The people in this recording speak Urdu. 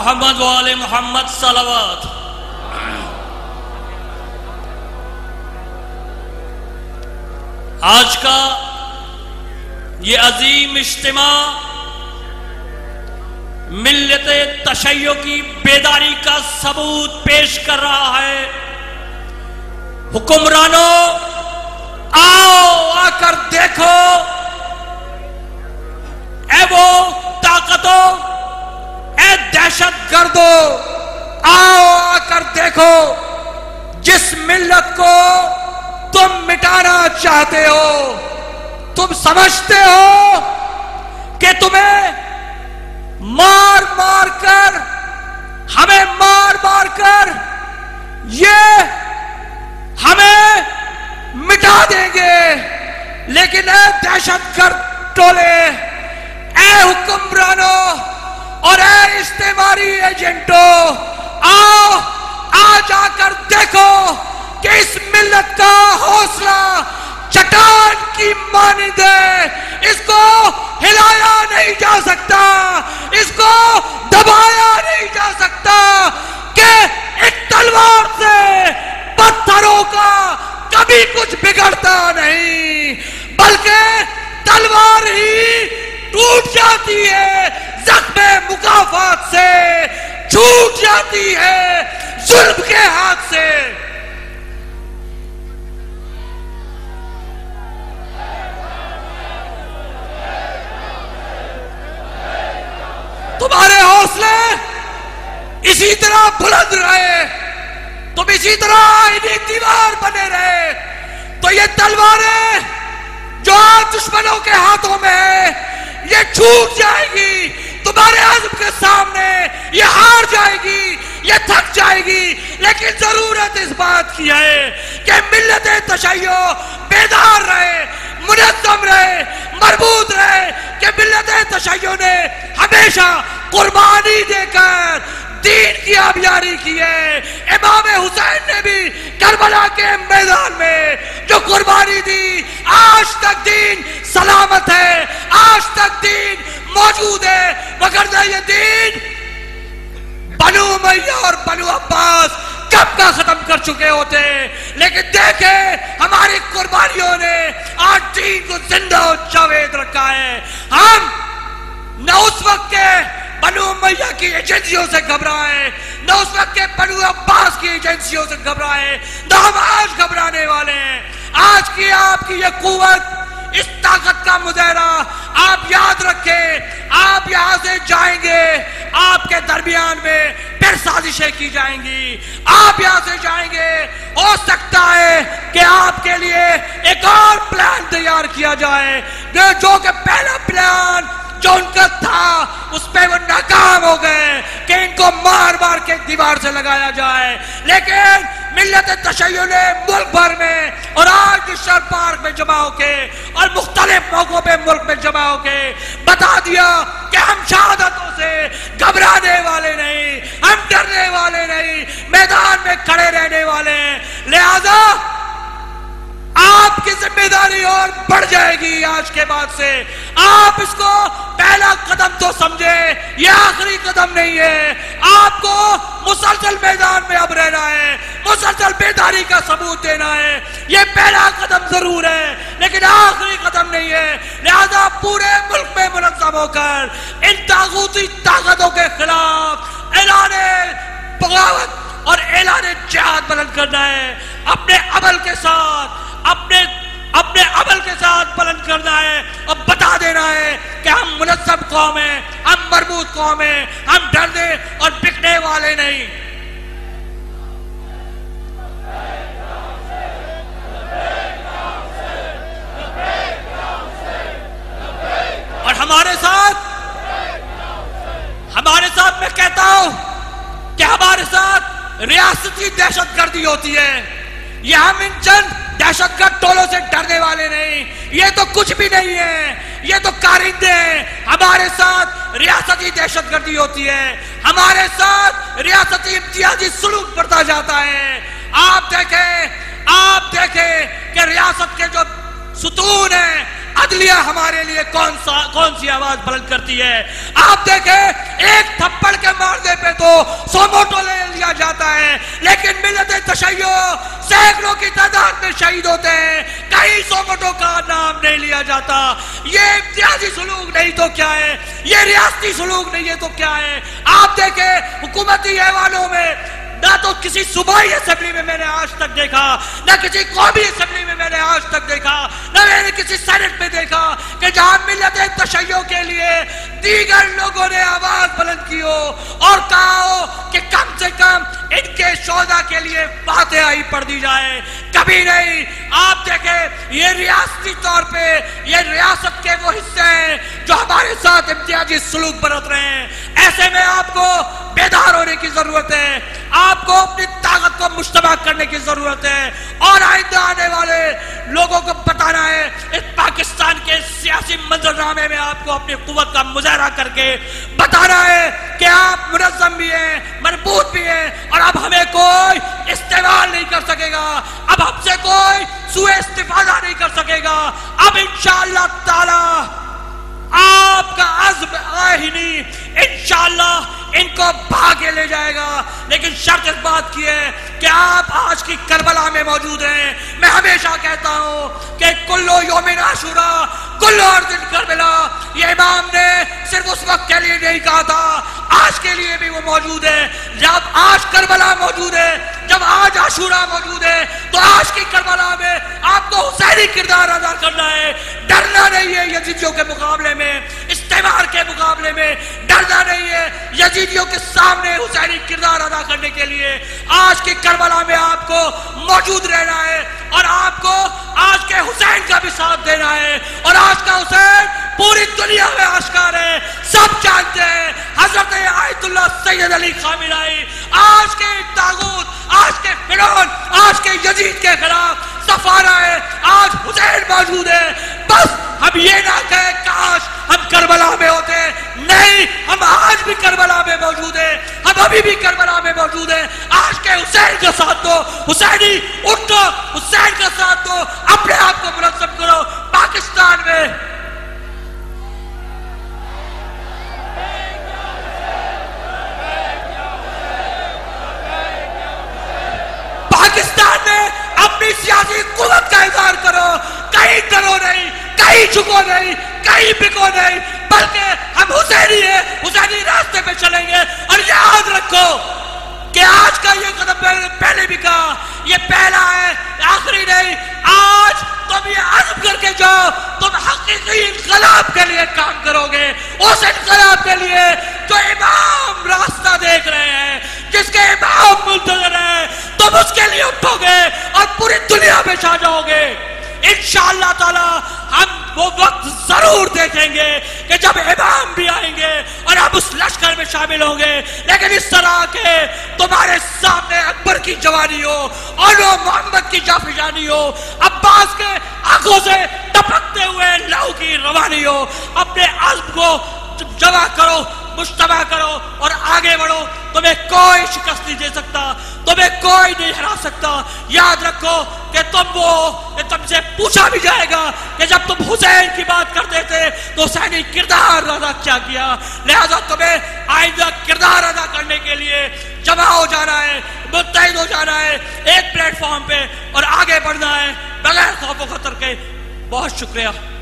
محمد وآل محمد صلوات۔ آج کا یہ عظیم اجتماع ملت تشیع کی بیداری کا ثبوت پیش کر رہا ہے۔ حکمرانوں آؤ، آ کر دیکھو، اے وہ طاقتوں، اے دہشت گردوں، آؤ آ کر دیکھو جس ملت کو تم مٹانا چاہتے ہو۔ تم سمجھتے ہو کہ تمہیں مار مار کر، ہمیں مار مار کر یہ ہمیں مٹا دیں گے، لیکن اے دہشت گرد ٹولے، اے حکمرانوں اور اے استعماری ایجنٹوں، آؤ آج آ کر دیکھو کہ اس ملت کا حوصلہ چٹان کی مانند ہے۔ اس کو ہلایا نہیں جا سکتا، اس کو دبایا نہیں جا سکتا کہ ایک تلوار سے پتھروں کا کبھی کچھ بگڑتا نہیں، بلکہ تلوار ہی ٹوٹ جاتی ہے زخم مکافات سے، چھوٹ جاتی ہے ظلم کے ہاتھ سے۔ تمہارے حوصلے اسی طرح بلند رہے، تم اسی طرح آئینی دیوار بنے رہے، تو یہ تلواریں جو آج دشمنوں کے ہاتھوں میں ہے یہ چھوٹ جائے گی، تمہارے عزم کے سامنے یہ ہار جائے گی، یہ تھک جائے گی۔ لیکن ضرورت اس بات کی ہے کہ ملت تشیع بیدار رہے، منظم رہے، مربوط رہے، کہ ملت تشیع نے ہمیشہ قربانی دے کر دین کی آبیاری کی ہے۔ امام حسین نے بھی کربلا کے میدان میں جو قربانی دی، آج تک دین سلامت ہے، آج تک دین موجود ہے، وگرنہ یہ دین بنو امیہ اور بنو عباس کب کا ختم کر چکے ہوتے۔ لیکن دیکھیں ہماری قربانیوں نے آج دین کو زندہ و جاوید رکھا ہے۔ ہم نہ اس وقت کے بنو امیہ کی ایجنسیوں سے گھبرائے، نہ اس وقت کے بنو عباس کی ایجنسیوں سے گھبرائے، نہ ہم آج گھبرانے والے ہیں۔ آج کی آپ کی یہ قوت، اس طاقت کا مظاہرہ آپ یاد رکھیں، آپ یہاں سے جائیں گے، آپ کے درمیان میں پھر سازشیں کی جائیں گی، آپ یہاں سے جائیں گے، ہو سکتا ہے کہ آپ کے لیے ایک اور پلان تیار کیا جائے، جو کہ پہلا پلان جو ان کا تھا اس پہ وہ ناکام ہو گئے کہ ان کو مار مار کے دیوار سے لگایا جائے۔ لیکن ملت تشیع نے ملک بھر میں اور آج نشتر پارک میں جمع ہو کے اور مختلف موقعوں پہ ملک میں جمع ہو کے بتا دیا کہ ہم شہادتوں سے گھبرانے والے نہیں، ہم ڈرنے والے نہیں، میدان میں کھڑے رہنے والے ہیں۔ لہذا آپ کی ذمہ داری اور بڑھ جائے گی آج کے بعد سے۔ آپ اس کو پہلا قدم تو سمجھے، یہ آخری قدم نہیں ہے۔ آپ کو مسلسل میدان میں اب رہنا ہے، مسلسل بیداری کا ثبوت دینا ہے۔ یہ پہلا قدم ضرور ہے لیکن آخری قدم نہیں ہے۔ لہذا پورے ملک میں منظم ہو کر ان طاغوتی طاقتوں کے خلاف اعلان بغاوت اور اعلان جہاد بلند کرنا ہے، اپنے عمل کے ساتھ، اپنے عمل کے ساتھ بلند کرنا ہے اور بتا دینا ہے کہ ہم منظم قوم ہیں، ہم مربوط قوم ہیں، ہم ڈرنے اور بکنے والے نہیں۔ اور ہمارے ساتھ میں کہتا ہوں کہ ہمارے ساتھ ریاستی دہشت گردی ہوتی ہے، یہ ہم ان چند دہشت گرد ٹولوں سے ڈرنے والے نہیں، یہ تو کچھ بھی نہیں ہے، یہ تو کارندے ہیں۔ ہمارے ساتھ ریاستی دہشت گردی ہوتی ہے، ہمارے ساتھ ریاستی امتیازی سلوک بڑھتا جاتا ہے۔ آپ دیکھیں کہ ریاست کے جو ستون ہیں، عدلیہ ہمارے لیے کون سی آواز بلند کرتی ہے۔ آپ دیکھیں ایک تھپڑ کے مارنے پہ تو 100 موٹو لے لیا جاتا ہے، لیکن ملت تشیع سینکڑوں کی تعداد میں شہید ہوتے ہیں، کئی 100 موٹو کا نام نہیں لیا جاتا۔ یہ امتیازی سلوک نہیں تو کیا ہے، یہ ریاستی سلوک نہیں ہے تو کیا ہے؟ آپ دیکھیں حکومتی ایوانوں میں نہ تو کسی صوبائی اسمبلی میں میں نے آج تک دیکھا، نہ کسی قومی اسمبلی میں میں نے آج تک دیکھا، نہ میں نے کسی سینٹ میں دیکھا کہ جہاں ملت تشیع کے لیے دیگر لوگوں نے آواز بلند کی ہو اور کہا ہو کہ کم سے کم ان کے شہداء کے لیے فاتحہ پڑھ دی جائے۔ کبھی نہیں۔ آپ دیکھیں یہ ریاستی طور پہ یہ ریاست کے وہ حصے ہیں جو ہمارے ساتھ امتیازی سلوک برت رہے ہیں۔ ایسے میں آپ کو بیدار ہونے کی ضرورت ہے، آپ کو اپنی طاقت کو مجتمع کرنے کی ضرورت ہے اور آئندہ آنے والے لوگوں کو بتانا ہے، اس پاکستان کے سیاسی منظرنامے میں آپ کو اپنی قوت کا مظاہرہ کر کے بتانا ہے کہ آپ منظم بھی ہیں، مربوط بھی ہیں، اور اب ہمیں کوئی استعمال نہیں کر سکے گا، اب ہم سے کوئی سوء استفادہ نہیں کر سکے گا۔ اب انشاءاللہ تعالی آپ کا عزم آہنی انشاءاللہ ان کو بھاگے لے جائے گا، لیکن شرط اس بات کی ہے کہ آپ آج کی کربلا میں موجود ہیں۔ میں ہمیشہ کہتا ہوں کہ کلو یوم عاشوراء کلو ارض کربلا، یہ امام نے صرف اس وقت کے لیے نہیں کہا تھا، آج کے لیے بھی وہ موجود ہے۔ جب آج کربلا موجود ہے، جب آج عاشوراء موجود ہے، تو آج کی کربلا میں آپ کو حسینی کردار ادا کرنا ہے۔ ڈرنا نہیں ہے یزیدیوں کے مقابلے میں، استعمار کے مقابلے میں ڈرنا نہیں ہے، یزیدیوں کے سامنے حسینی کردار ادا کرنے کے لیے آج کی کربلا میں آپ کو موجود رہنا ہے، اور آپ کو آج کے حسین کا بھی ساتھ دینا ہے۔ اور آج کا حسین پوری دنیا میں آشکار ہے، سب جانتے ہیں۔ حضرت آیت اللہ سید علی خامنہئی آج کے طاغوت، آج کے فرعون، آج کے یزید کے خلاف سفارہ ہے، آج حسین موجود ہے۔ بس ہم یہ نہ کہیں کاش ہم کربلا میں ہوتے، نہیں، ہم آج بھی کربلا میں موجود ہیں، ہم ابھی بھی کربلا میں موجود ہیں۔ آج کے حسین کا ساتھ دو، حسینی اٹھو، حسین کا ساتھ دو، اپنے آپ کو منظم کرو۔ پاکستان میں اپنی سیاسی قوت کا اظہار کرو، کہیں ڈرو نہیں، کہیں جھکو نہیں، کہیں بکو نہیں، بلکہ ہم حسینی ہیں، حسینی راستے پہ چلیں گے۔ اور یاد رکھو کہ آج کا یہ قدم پہلے بھی کہا، یہ پہلا ہے، آخری نہیں۔ آج تم یہ عزم کر کے جاؤ، تم حقیقی انقلاب کے لیے کام کرو گے، اس انقلاب کے لیے جو امام راستہ دیکھ رہے ہیں، جس کے امام منتظر ہیں، تم اس کے لیے اٹھو گے اور پوری دنیا میں چھا جاؤ گے۔ انشاءاللہ تعالی ہم وہ وقت ضرور دیکھیں گے کہ جب امام بھی آئیں گے اور ہم اس لشکر میں شامل ہوں گے، لیکن اس طرح کے تمہارے سامنے اکبر کی جوانی ہو اور محمد کی جافجانی ہو، عباس کے آنکھوں سے ٹپکتے ہوئے لہو کی روانی ہو، اپنے عزم کو جمع کرو، مجتمع کرو اور آگے بڑھو۔ تمہیں کوئی شکست نہیں دے سکتا، تمہیں کوئی نہیں ہرا سکتا۔ یاد رکھو کہ تم سے پوچھا بھی جائے گا کہ جب تم حسین کی بات کرتے تھے تو حسینی کردار ادا کیا کیا، لہذا تمہیں آئندہ کردار ادا کرنے کے لیے جمع ہو جانا ہے، متحد ہو جانا ہے ایک پلیٹ فارم پہ اور آگے بڑھنا ہے بغیر خوف و خطر کے۔ بہت شکریہ۔